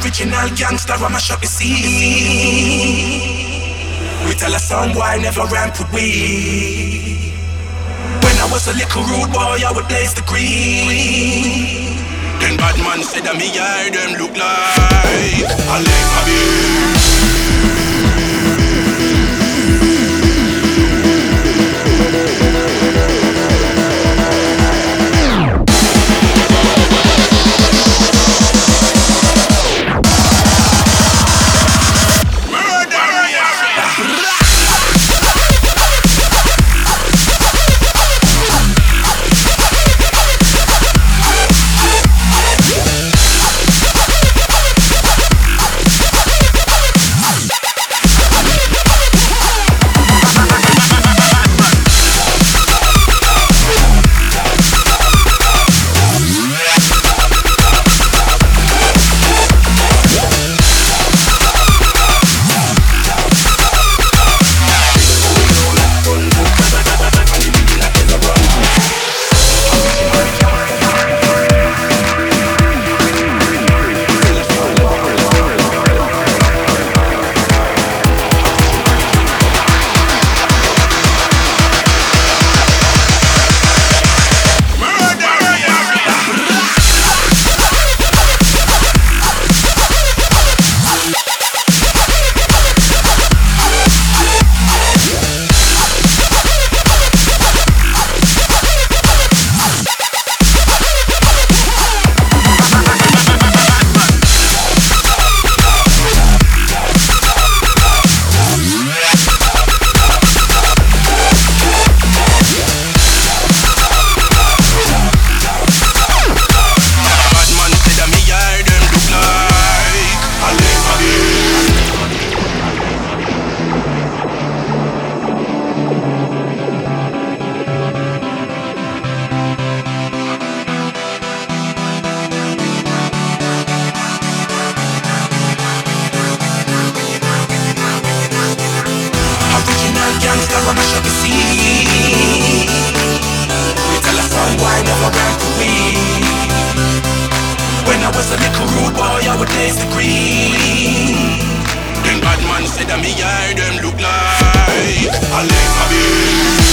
Original gangster, I'ma shop the scene. We tell a song boy never ramp with we. When I was a little rude boy, I would blaze the green. Then bad man said that me eye them look like a laser beam. I'ma shut the scene. We tell a song why never ran to me. When I was a little rude boy, I would blaze the green. Then bad man said that me eye them look like a laser beam.